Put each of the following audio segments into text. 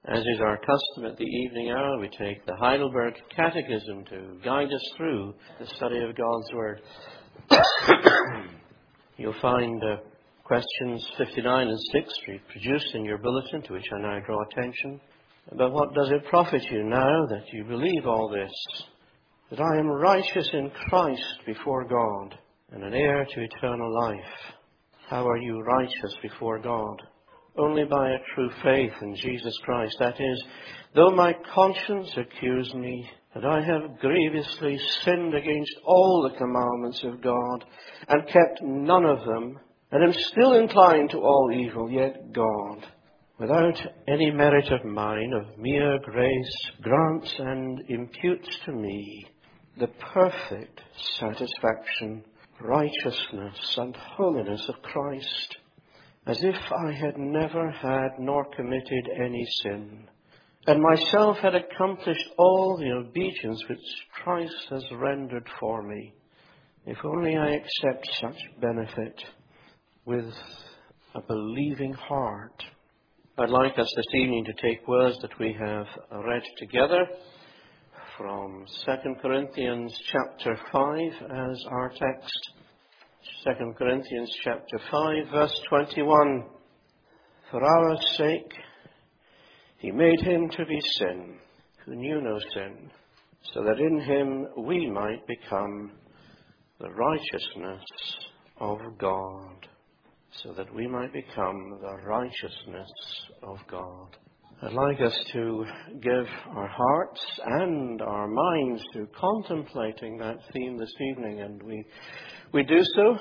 As is our custom at the evening hour, we take the Heidelberg Catechism to guide us through the study of God's Word. You'll find questions 59 and 60 produced in your bulletin, to which I now draw attention. But what does it profit you now that you believe all this? That I am righteous in Christ before God and an heir to eternal life. How are you righteous before God? Only by a true faith in Jesus Christ. That is, though my conscience accuse me that I have grievously sinned against all the commandments of God and kept none of them, and am still inclined to all evil, yet God, without any merit of mine, of mere grace, grants and imputes to me the perfect satisfaction, righteousness and holiness of Christ, as if I had never had nor committed any sin, and myself had accomplished all the obedience which Christ has rendered for me. If only I accept such benefit with a believing heart. I'd like us this evening to take words that we have read together from 2 Corinthians chapter 5 as our text. 2 Corinthians chapter 5, verse 21. For our sake he made him to be sin, who knew no sin, so that in him we might become the righteousness of God. So that we might become the righteousness of God. I'd like us to give our hearts and our minds to contemplating that theme this evening, and we do so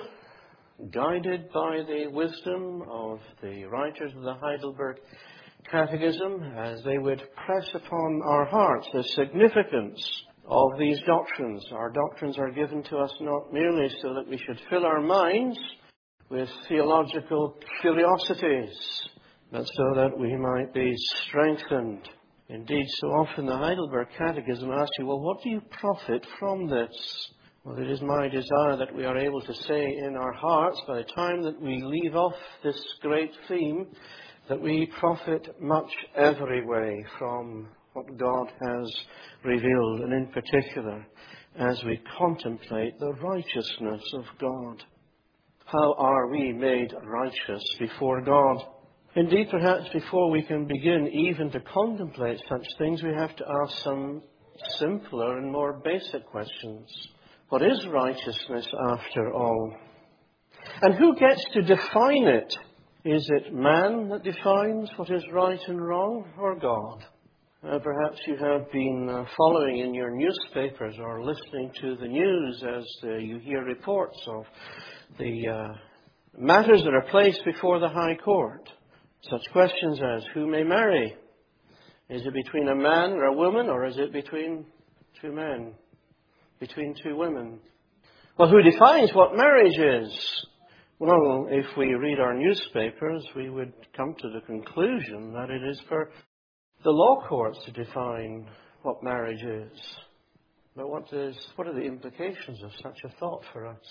guided by the wisdom of the writers of the Heidelberg Catechism, as they would press upon our hearts the significance of these doctrines. Our doctrines are given to us not merely so that we should fill our minds with theological curiosities, but so that we might be strengthened. Indeed, so often the Heidelberg Catechism asks you, well, what do you profit from this? Well, it is my desire that we are able to say in our hearts, by the time that we leave off this great theme, that we profit much every way from what God has revealed, and in particular, as we contemplate the righteousness of God. How are we made righteous before God? Indeed, perhaps before we can begin even to contemplate such things, we have to ask some simpler and more basic questions. What is righteousness after all? And who gets to define it? Is it man that defines what is right and wrong, or God? Perhaps you have been following in your newspapers or listening to the news as you hear reports of the matters that are placed before the High Court. Such questions as, who may marry? Is it between a man or a woman, or is it between two men? Between two women? Well, who defines what marriage is? Well, if we read our newspapers, we would come to the conclusion that it is for the law courts to define what marriage is. But what are the implications of such a thought for us?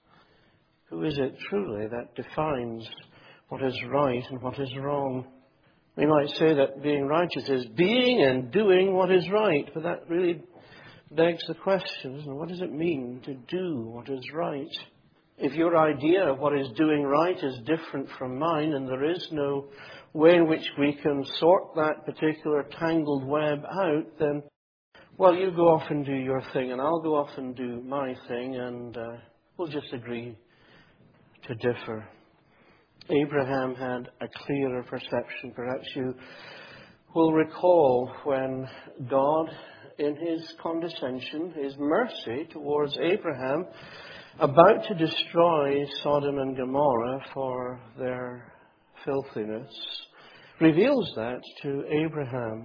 Who is it truly that defines what is right and what is wrong? We might say that being righteous is being and doing what is right, but that really begs the question, isn't it? What does it mean to do what is right? If your idea of what is doing right is different from mine, and there is no way in which we can sort that particular tangled web out, then, well, you go off and do your thing, and I'll go off and do my thing, and we'll just agree to differ. Abraham had a clearer perception. Perhaps you will recall when God, in his condescension, his mercy towards Abraham, about to destroy Sodom and Gomorrah for their filthiness, reveals that to Abraham.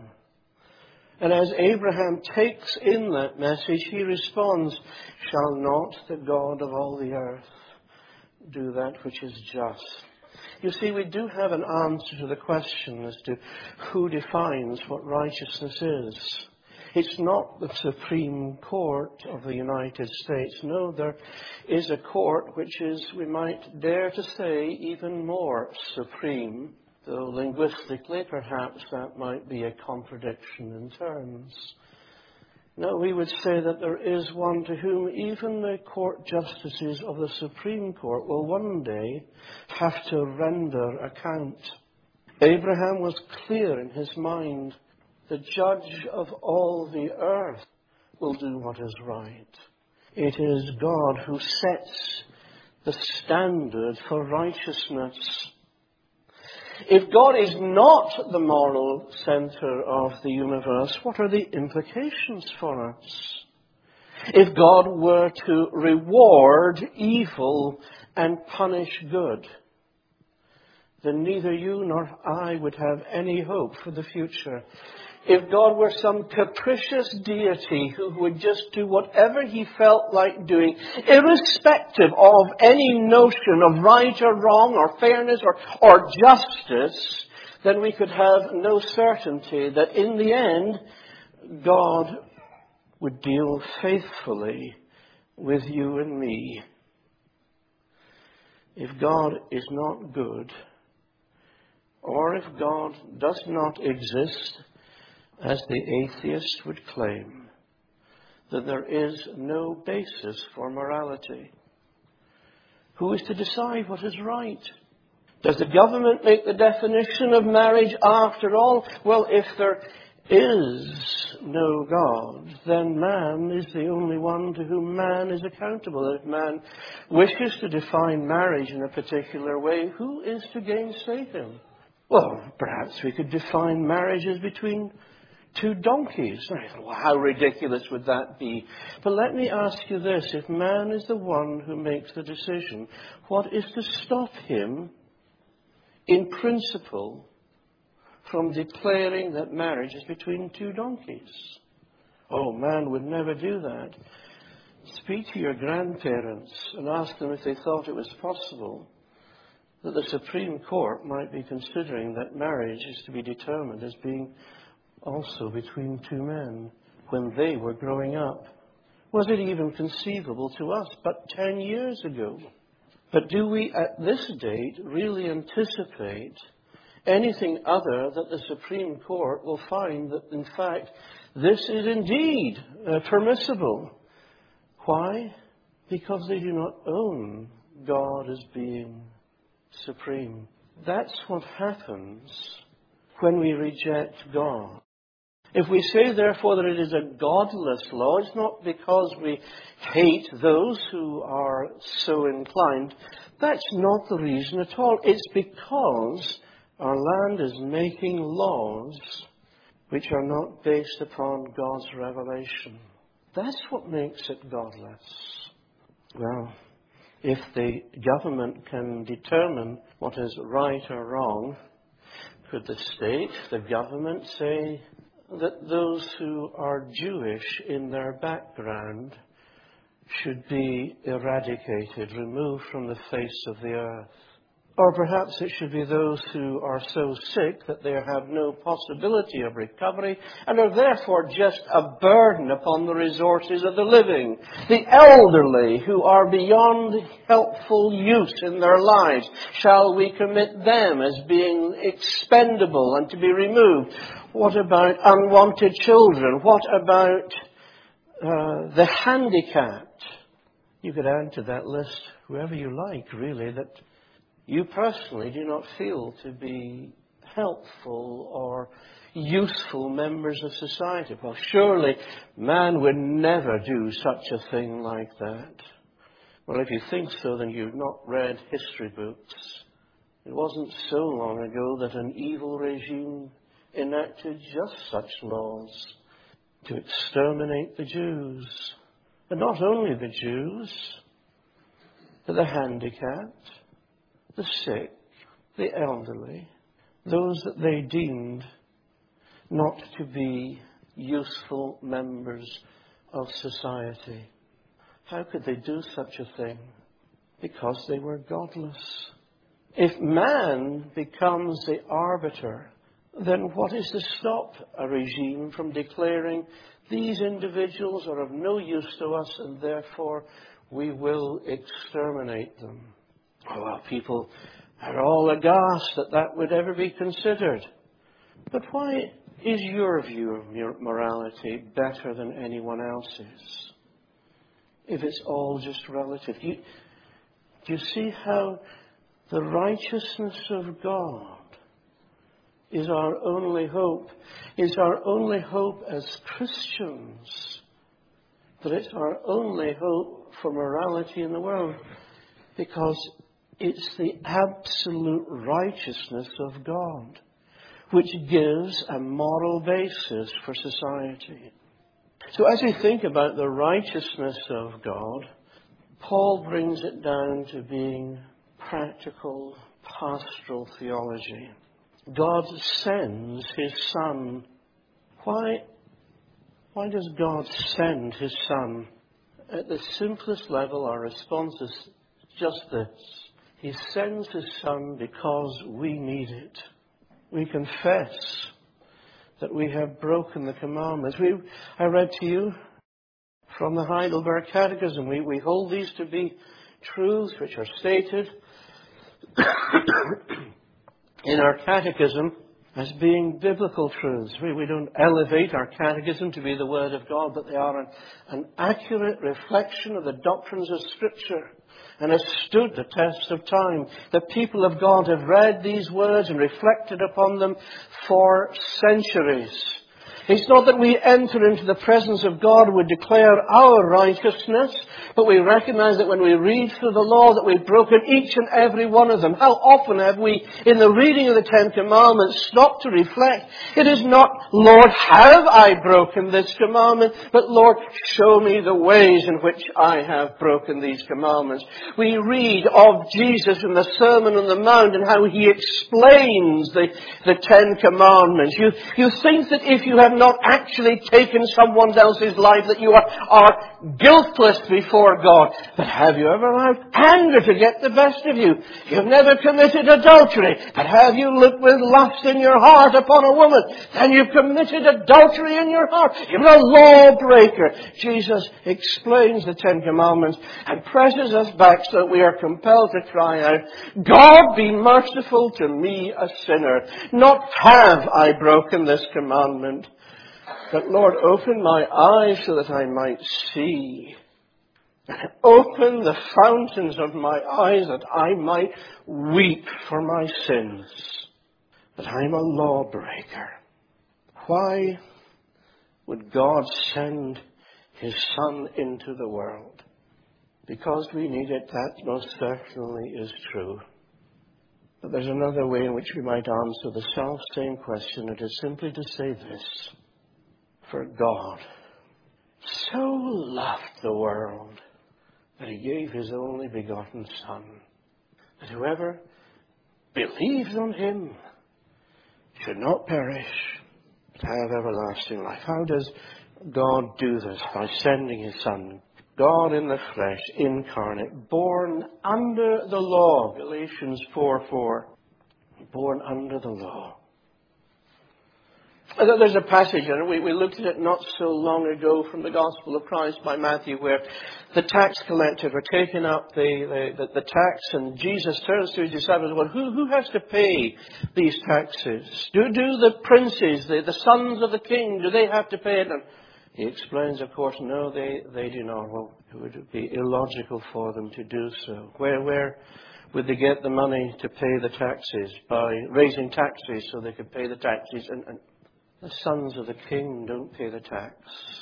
And as Abraham takes in that message, he responds, shall not the God of all the earth do that which is just? You see, we do have an answer to the question as to who defines what righteousness is. It's not the Supreme Court of the United States. No, there is a court which is, we might dare to say, even more supreme. though linguistically perhaps that might be a contradiction in terms. No, we would say that there is one to whom even the court justices of the Supreme Court will one day have to render account. Abraham was clear in his mind. The judge of all the earth will do what is right. It is God who sets the standard for righteousness. If God is not the moral center of the universe, what are the implications for us? If God were to reward evil and punish good, then neither you nor I would have any hope for the future. If God were some capricious deity who would just do whatever he felt like doing, irrespective of any notion of right or wrong or fairness or justice, then we could have no certainty that in the end, God would deal faithfully with you and me. If God is not good, or if God does not exist, as the atheist would claim, then there is no basis for morality. Who is to decide what is right? Does the government make the definition of marriage after all? Well, if there is no God, then man is the only one to whom man is accountable. If man wishes to define marriage in a particular way, who is to gainsay him? Well, perhaps we could define marriage as between two donkeys. Well, how ridiculous would that be? But let me ask you this. If man is the one who makes the decision, what is to stop him, in principle, from declaring that marriage is between two donkeys? Oh, man would never do that. Speak to your grandparents and ask them if they thought it was possible that the Supreme Court might be considering that marriage is to be determined as being also between two men when they were growing up. Was it even conceivable to us but 10 years ago? But do we at this date really anticipate anything other that the Supreme Court will find that in fact this is indeed permissible? Why? Because they do not own God as being supreme. That's what happens when we reject God. If we say, therefore, that it is a godless law, it's not because we hate those who are so inclined. That's not the reason at all. It's because our land is making laws which are not based upon God's revelation. That's what makes it godless. Well, if the government can determine what is right or wrong, could the state, the government, say that those who are Jewish in their background should be eradicated, removed from the face of the earth? Or perhaps it should be those who are so sick that they have no possibility of recovery and are therefore just a burden upon the resources of the living. The elderly who are beyond helpful use in their lives, shall we commit them as being expendable and to be removed? What about unwanted children? What about the handicapped? You could add to that list whoever you like, really, that you personally do not feel to be helpful or useful members of society. Well, surely man would never do such a thing like that. Well, if you think so, then you've not read history books. It wasn't so long ago that an evil regime enacted just such laws to exterminate the Jews. And not only the Jews, but the handicapped, the sick, the elderly, those that they deemed not to be useful members of society. How could they do such a thing? Because they were godless. If man becomes the arbiter, then what is to stop a regime from declaring these individuals are of no use to us and therefore we will exterminate them? Oh, well, people are all aghast that that would ever be considered. But why is your view of your morality better than anyone else's, if it's all just relative? Do you see how the righteousness of God is our only hope? Is our only hope as Christians, that it's our only hope for morality in the world, because it's the absolute righteousness of God which gives a moral basis for society. So as we think about the righteousness of God, Paul brings it down to being practical, pastoral theology. God sends His Son. Why does God send His Son? At the simplest level, our response is just this. He sends His Son because we need it. We confess that we have broken the commandments. I read to you from the Heidelberg Catechism. We hold these to be truths which are stated in our catechism as being biblical truths. We don't elevate our catechism to be the Word of God, but they are an accurate reflection of the doctrines of Scripture and has stood the test of time. The people of God have read these words and reflected upon them for centuries. It's not that we enter into the presence of God and we declare our righteousness, but we recognize that when we read through the law that we've broken each and every one of them. How often have we, in the reading of the Ten Commandments, stopped to reflect? It is not, Lord, have I broken this commandment, but Lord, show me the ways in which I have broken these commandments. We read of Jesus in the Sermon on the Mount and how He explains the Ten Commandments. You think that if you have not actually taken someone else's life, that you are guiltless before God. But have you ever allowed anger to get the best of you? You've never committed adultery. But have you looked with lust in your heart upon a woman? Then you've committed adultery in your heart. You're a lawbreaker. Jesus explains the Ten Commandments and presses us back so that we are compelled to cry out, God, be merciful to me, a sinner. Not have I broken this commandment, but Lord, open my eyes so that I might see. Open the fountains of my eyes that I might weep for my sins. That I'm a lawbreaker. Why would God send His Son into the world? Because we need it. That most certainly is true. But there's another way in which we might answer the self-same question. It is simply to say this. For God so loved the world that He gave His only begotten Son, that whoever believes on Him should not perish, but have everlasting life. How does God do this? By sending His Son, God in the flesh, incarnate, born under the law, Galatians 4:4, born under the law. There's a passage, and we looked at it not so long ago from the Gospel of Christ by Matthew, where the tax collectors were taking up the tax, and Jesus turns to His disciples, well, who has to pay these taxes? Do the princes, the sons of the king, do they have to pay it? And He explains, of course, no, they do not. Well, it would be illogical for them to do so. Where would they get the money to pay the taxes? By raising taxes so they could pay the taxes, and the sons of the king don't pay the tax.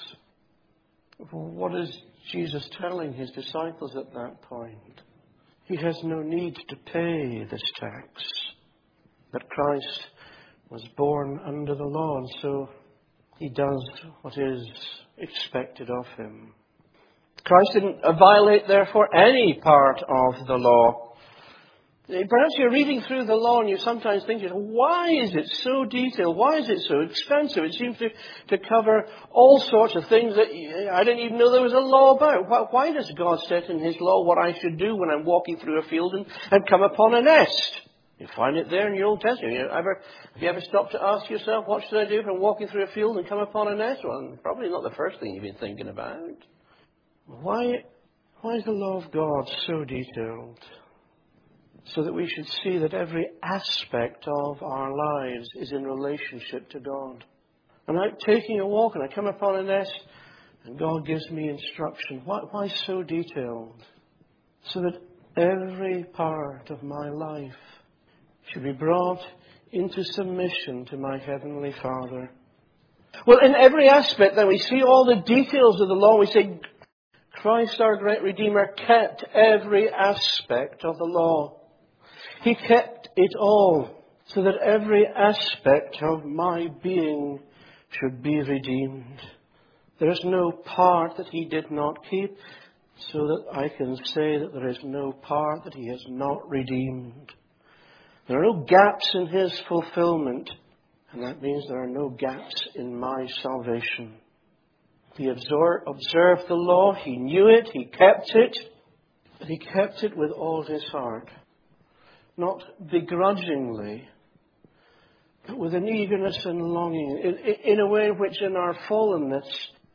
What is Jesus telling His disciples at that point? He has no need to pay this tax. But Christ was born under the law, and so He does what is expected of Him. Christ didn't violate, therefore, any part of the law. Perhaps you're reading through the law and you sometimes think, why is it so detailed? Why is it so expensive? It seems to cover all sorts of things that I didn't even know there was a law about. Why does God set in His law what I should do when I'm walking through a field and come upon a nest? You find it there in your Old Testament. Have you ever stopped to ask yourself, what should I do if I'm walking through a field and come upon a nest? Well, probably not the first thing you've been thinking about. Why is the law of God so detailed? so that we should see that every aspect of our lives is in relationship to God. I'm out taking a walk and I come upon a nest and God gives me instruction. Why so detailed? So that every part of my life should be brought into submission to my Heavenly Father. Well, in every aspect then we see all the details of the law. We say Christ our great Redeemer kept every aspect of the law. He kept it all so that every aspect of my being should be redeemed. There is no part that He did not keep, so that I can say that there is no part that He has not redeemed. There are no gaps in His fulfillment, and that means there are no gaps in my salvation. He observed the law, He knew it, He kept it, but He kept it with all His heart. Not begrudgingly, but with an eagerness and longing, in a way which in our fallenness,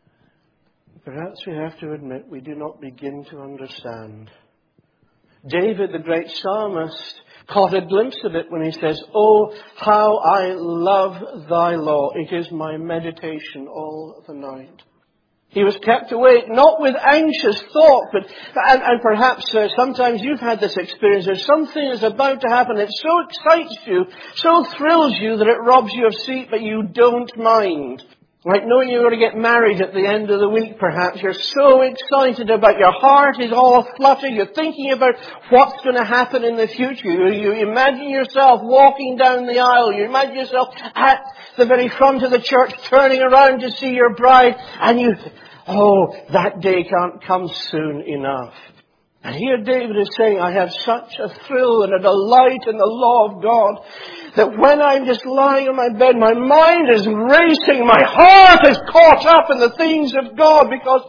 perhaps we have to admit we do not begin to understand. David, the great psalmist, caught a glimpse of it when he says, "Oh, how I love thy law. It is my meditation all the night." He was kept awake, not with anxious thought, and perhaps sometimes you've had this experience. There's something is about to happen. It so excites you, so thrills you that it robs you of sleep, but you don't mind. Like knowing you're going to get married at the end of the week, perhaps. You're so excited about, your heart is all flutter. You're thinking about what's going to happen in the future. You imagine yourself walking down the aisle. You imagine yourself at the very front of the church turning around to see your bride. And you think, oh, that day can't come soon enough. And here David is saying, I have such a thrill and a delight in the law of God that when I'm just lying on my bed, my mind is racing, my heart is caught up in the things of God because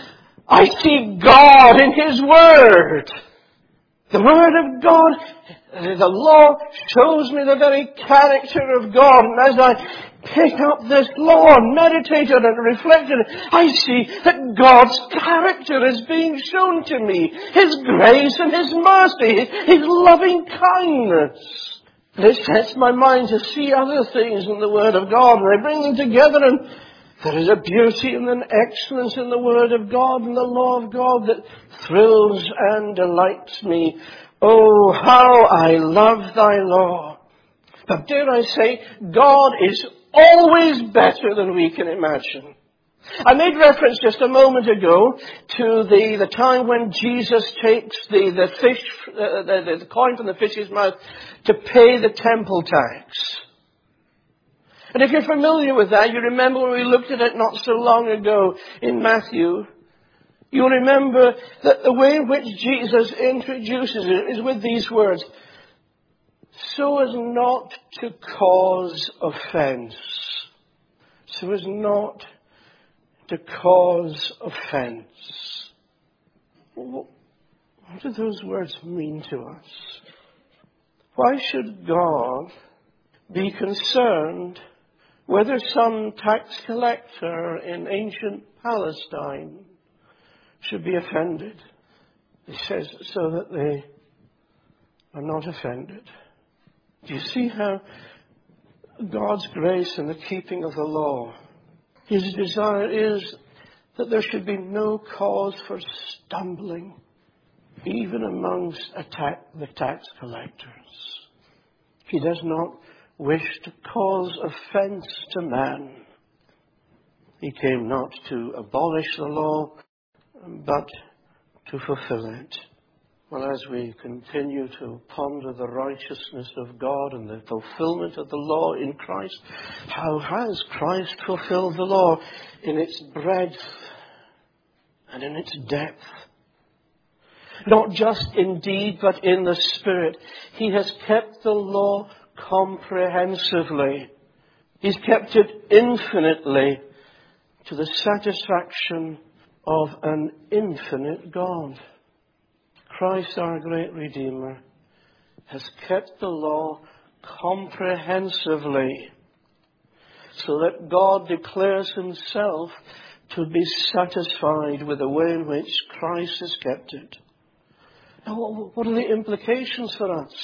I see God in His Word. The Word of God, the law shows me the very character of God. And as I pick up this law and meditate on it and reflect on it, I see that God's character is being shown to me. His grace and His mercy, His loving kindness. And it sets my mind to see other things in the Word of God. And I bring them together, and there is a beauty and an excellence in the Word of God and the law of God that thrills and delights me. Oh, how I love thy law. But dare I say, God is always better than we can imagine. I made reference just a moment ago to the time when Jesus takes the fish, the coin from the fish's mouth to pay the temple tax. And if you're familiar with that, you remember when we looked at it not so long ago in Matthew, you'll remember that the way in which Jesus introduces it is with these words, so as not to cause offense. So as not to cause offense. What do those words mean to us? Why should God be concerned whether some tax collector in ancient Palestine should be offended? He says so that they are not offended. Do you see how God's grace in the keeping of the law, His desire is that there should be no cause for stumbling, even amongst the tax collectors. He does not wish to cause offense to man. He came not to abolish the law, but to fulfill it. Well, as we continue to ponder the righteousness of God and the fulfillment of the law in Christ, how has Christ fulfilled the law in its breadth and in its depth? Not just in deed, but in the Spirit. He has kept the law comprehensively. He's kept it infinitely to the satisfaction of an infinite God. Christ, our great Redeemer, has kept the law comprehensively so that God declares Himself to be satisfied with the way in which Christ has kept it. Now, what are the implications for us?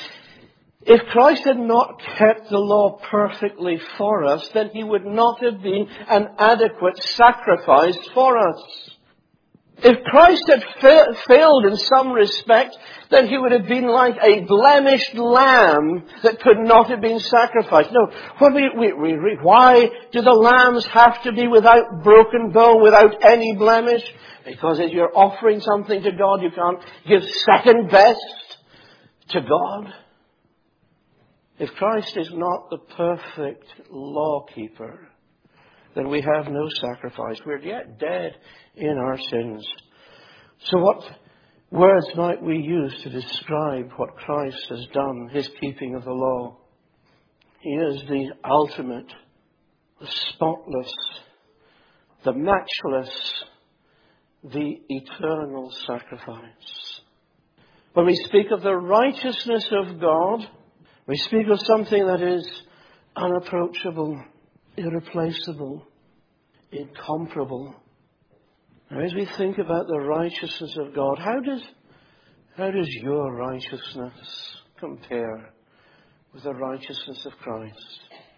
If Christ had not kept the law perfectly for us, then he would not have been an adequate sacrifice for us. If Christ had failed in some respect, then he would have been like a blemished lamb that could not have been sacrificed. No, when we read, why do the lambs have to be without broken bone, without any blemish? Because as you're offering something to God, you can't give second best to God. If Christ is not the perfect lawkeeper, then we have no sacrifice. We're yet dead in our sins. So what words might we use to describe what Christ has done, his keeping of the law? He is the ultimate, the spotless, the matchless, the eternal sacrifice. When we speak of the righteousness of God, we speak of something that is unapproachable, irreplaceable, incomparable. Now, as we think about the righteousness of God, how does your righteousness compare with the righteousness of Christ?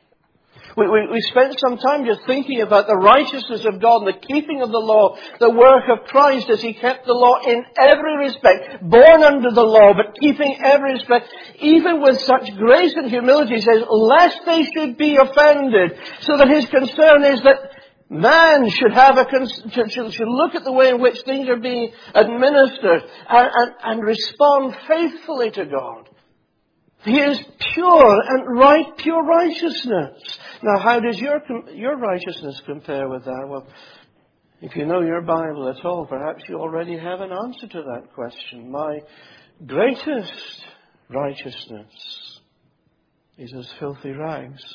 We spent some time just thinking about the righteousness of God and the keeping of the law, the work of Christ as he kept the law in every respect, born under the law, but keeping every respect, even with such grace and humility, he says, lest they should be offended, so that his concern is that man should should look at the way in which things are being administered and respond faithfully to God. He is pure and right, pure righteousness. Now, how does your righteousness compare with that? Well, if you know your Bible at all, perhaps you already have an answer to that question. My greatest righteousness is as filthy rags.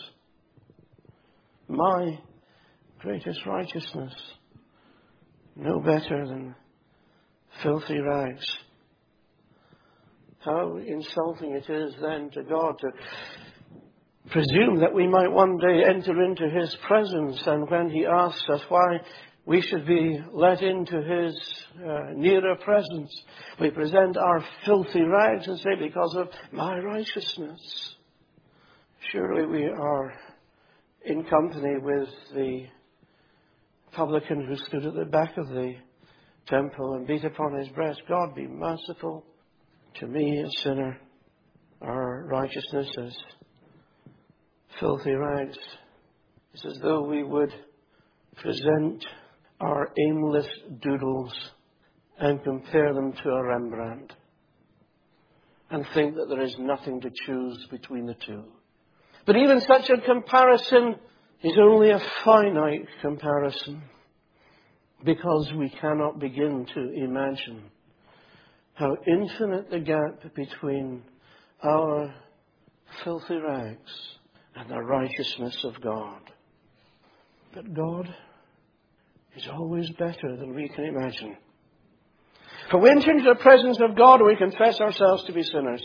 My greatest righteousness, no better than filthy rags. How insulting it is then to God to presume that we might one day enter into his presence, and when he asks us why we should be let into his nearer presence, we present our filthy rags and say, because of my righteousness. Surely we are in company with the publican who stood at the back of the temple and beat upon his breast, God, be merciful to me, a sinner. Our righteousness as filthy rags. It's as though we would present our aimless doodles and compare them to a Rembrandt and think that there is nothing to choose between the two. But even such a comparison is only a finite comparison, because we cannot begin to imagine how infinite the gap between our filthy rags and the righteousness of God. But God is always better than we can imagine. For we enter into the presence of God and we confess ourselves to be sinners.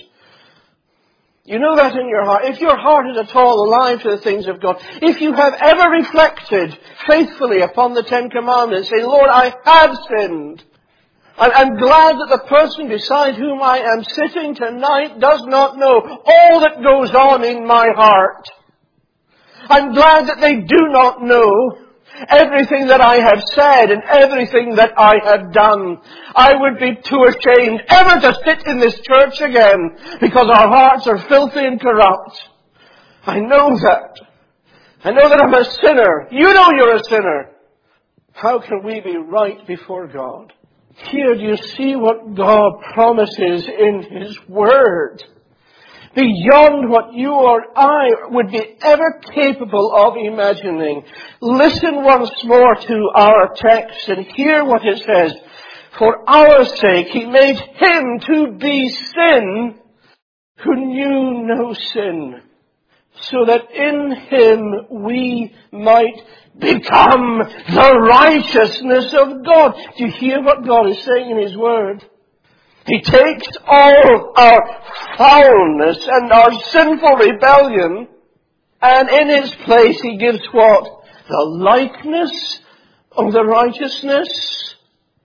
You know that in your heart. If your heart is at all alive to the things of God, if you have ever reflected faithfully upon the Ten Commandments, say, Lord, I have sinned. I'm glad that the person beside whom I am sitting tonight does not know all that goes on in my heart. I'm glad that they do not know everything that I have said and everything that I have done. I would be too ashamed ever to sit in this church again, because our hearts are filthy and corrupt. I know that. I know that I'm a sinner. You know you're a sinner. How can we be right before God? Here, do you see what God promises in his word? Beyond what you or I would be ever capable of imagining. Listen once more to our text and hear what it says. For our sake he made him to be sin who knew no sin, so that in him we might become the righteousness of God. Do you hear what God is saying in his word? He takes all our foulness and our sinful rebellion, and in its place he gives what? The likeness of the righteousness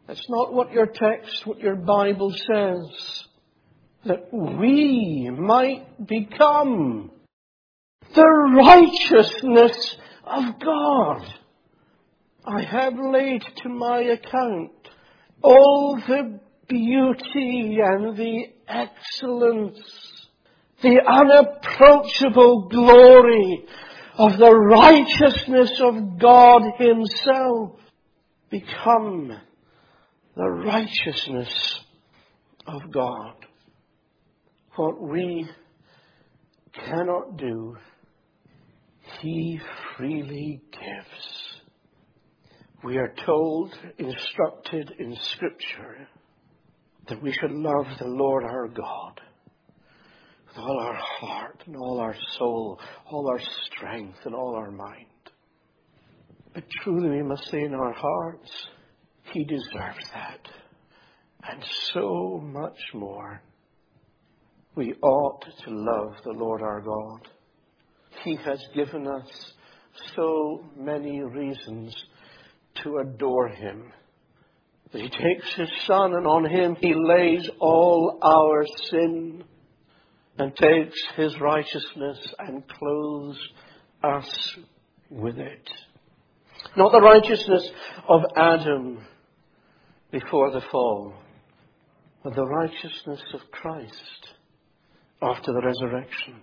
That's not what your text, what your Bible says. That we might become the righteousness of God. I have laid to my account all the beauty and the excellence, the unapproachable glory of the righteousness of God Himself. Become the righteousness of God. What we cannot do, He freely gives. We are told, instructed in Scripture, that we should love the Lord our God with all our heart and all our soul, all our strength and all our mind. But truly we must say in our hearts, He deserves that. And so much more. We ought to love the Lord our God. He has given us so many reasons to adore Him. That He takes His Son and on Him He lays all our sin and takes His righteousness and clothes us with it. Not the righteousness of Adam before the fall, but the righteousness of Christ after the resurrection.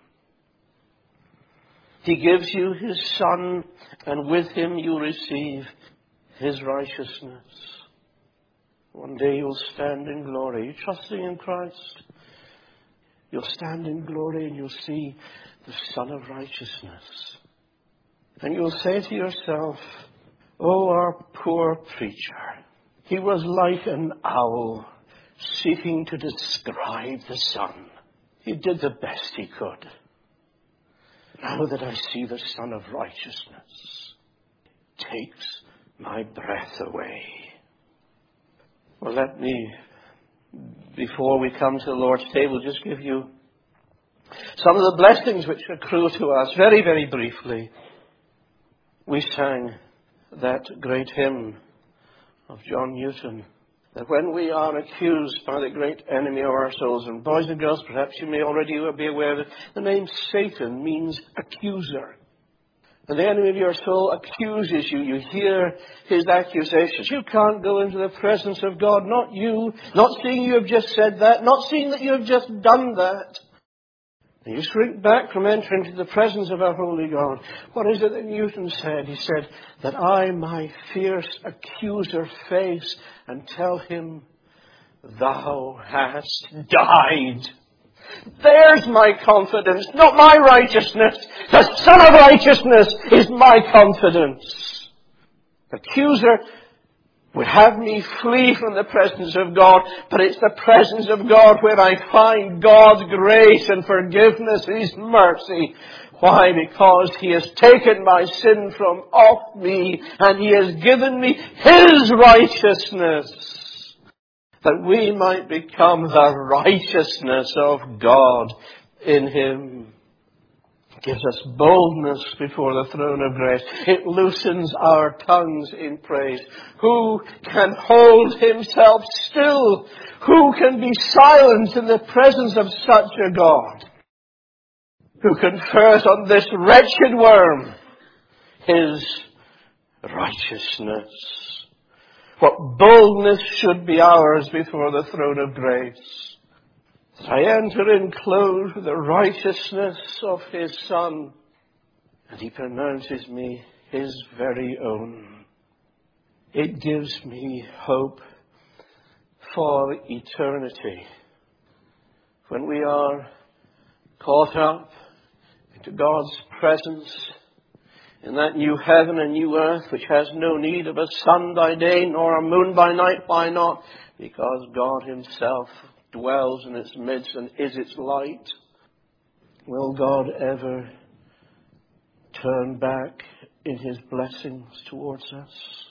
He gives you His Son, and with Him you receive His righteousness. One day you'll stand in glory. You're trusting in Christ. You'll stand in glory and you'll see the Son of Righteousness. And you'll say to yourself, oh, our poor preacher. He was like an owl seeking to describe the sun. He did the best he could. Now that I see the Son of Righteousness, it takes my breath away. Well, let me, before we come to the Lord's table, just give you some of the blessings which accrue to us very, very briefly. We sang that great hymn of John Newton, that when we are accused by the great enemy of our souls, and boys and girls, perhaps you may already be aware that the name Satan means accuser. And the enemy of your soul accuses you. You hear his accusations. You can't go into the presence of God. Not you. Not seeing you have just said that. Not seeing that you have just done that. And you shrink back from entering into the presence of our holy God. What is it that Newton said? He said, that I my fierce accuser face and tell him, thou hast died. There's my confidence, not my righteousness. The Son of Righteousness is my confidence. Accuser would have me flee from the presence of God, but it's the presence of God where I find God's grace and forgiveness, His mercy. Why? Because He has taken my sin from off me and He has given me His righteousness, that we might become the righteousness of God in Him. It gives us boldness before the throne of grace. It loosens our tongues in praise. Who can hold himself still? Who can be silent in the presence of such a God? Who confers on this wretched worm His righteousness? What boldness should be ours before the throne of grace. That I enter in clothed with the righteousness of His Son, and He pronounces me His very own. It gives me hope for eternity. When we are caught up into God's presence, in that new heaven and new earth, which has no need of a sun by day nor a moon by night. Why not? Because God Himself dwells in its midst and is its light. Will God ever turn back in His blessings towards us?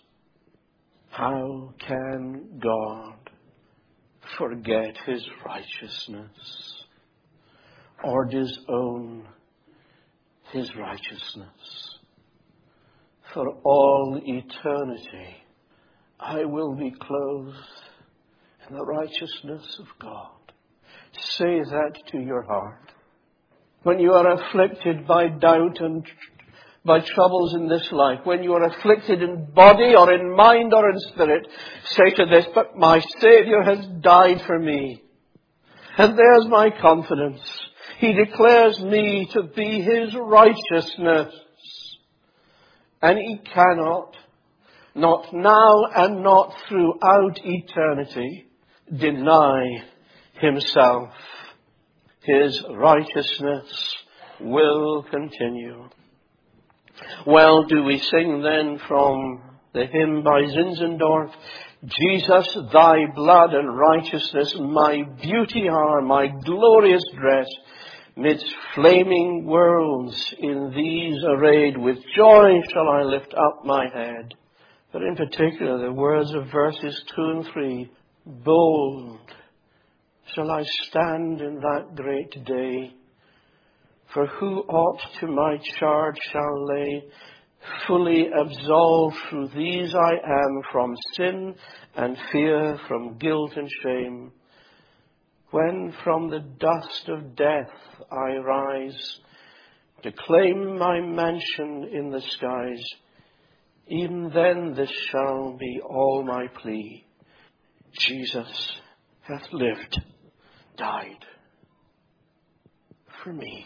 How can God forget His righteousness or disown His righteousness? For all eternity I will be clothed in the righteousness of God. Say that to your heart. When you are afflicted by doubt and by troubles in this life, when you are afflicted in body or in mind or in spirit, say to this, but my Saviour has died for me. And there's my confidence. He declares me to be His righteousness. And He cannot, not now and not throughout eternity, deny Himself. His righteousness will continue. Well, do we sing then from the hymn by Zinzendorf, Jesus, thy blood and righteousness, my beauty are, my glorious dress, midst flaming worlds in these arrayed, with joy shall I lift up my head. But in particular, the words of verses 2 and 3, bold shall I stand in that great day, for who aught to my charge shall lay, fully absolved through these I am, from sin and fear, from guilt and shame. When from the dust of death I rise, to claim my mansion in the skies, even then this shall be all my plea. Jesus hath lived, died for me.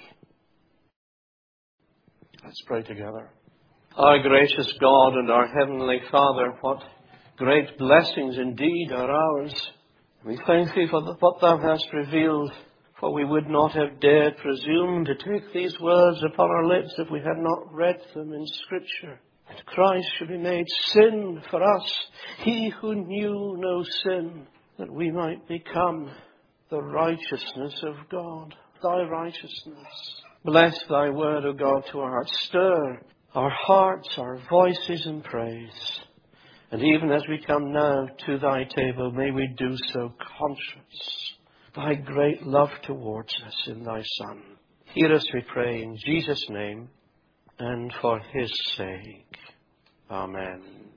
Let's pray together. Our gracious God and our Heavenly Father, what great blessings indeed are ours. We thank Thee for what Thou hast revealed, for we would not have dared presume to take these words upon our lips if we had not read them in Scripture. That Christ should be made sin for us, He who knew no sin, that we might become the righteousness of God, Thy righteousness. Bless Thy word, O God, to our hearts. Stir our hearts, our voices in praise. And even as we come now to Thy table, may we do so conscious Thy great love towards us in Thy Son. Hear us, we pray, in Jesus' name and for His sake. Amen.